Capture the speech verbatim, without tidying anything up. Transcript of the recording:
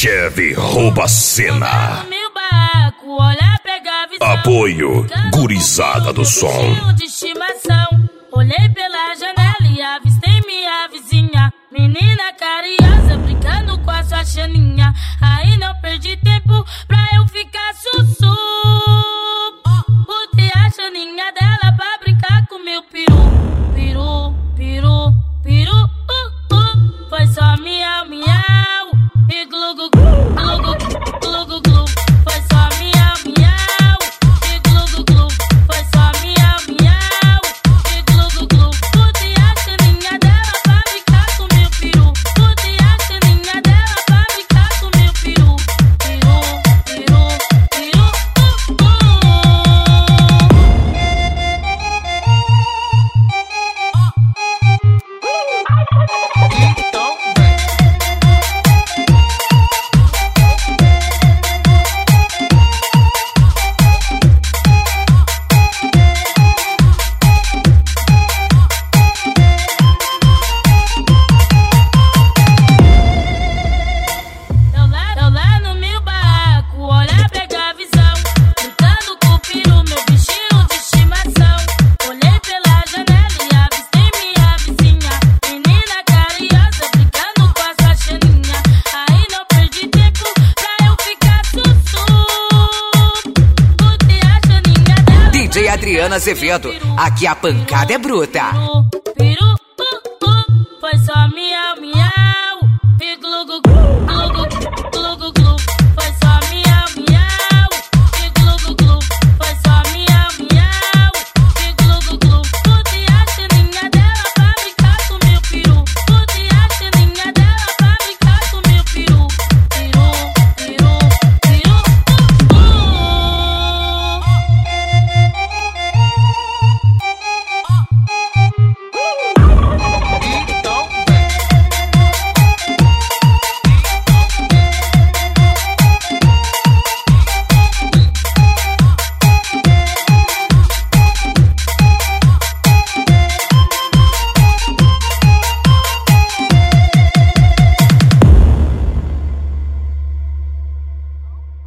Chevy rouba cena. Apoio Gurizada do Som. Olhei pela janela e avistei minha vizinha, menina carinhosa, brincando com a sua chaninha. Aí não perdi tempo pra eu ficar sussu. Botei a chaninha dela pra brincar com meu peru. Peru, peru, peru, uh, uh. Foi só miau, miau e glu, glu, glu, glu, glu, glu, glu. Foi só miau, miau e glu, glu, glu. Foi só miau, miau e glu, glu, glu. Botei a chaninha dela pra brincar com meu peru. Botei a chaninha dela pra brincar com meu peru. Peru, peru, peru, uh, eu lá no meu barraco, olhar, pegar a visão, brincando com o peru, meu bichinho de estimação. Olhei pela janela e avistei minha vizinha, menina carinhosa, brincando com a sua chaninha. Aí não perdi tempo pra eu ficar sussu. Botei a chaninha dela. D J Adriana Azevedo, aqui a pancada é bruta. Peru, peru, uh, uh. Foi só miau, miau e glu, glu, glu, glu.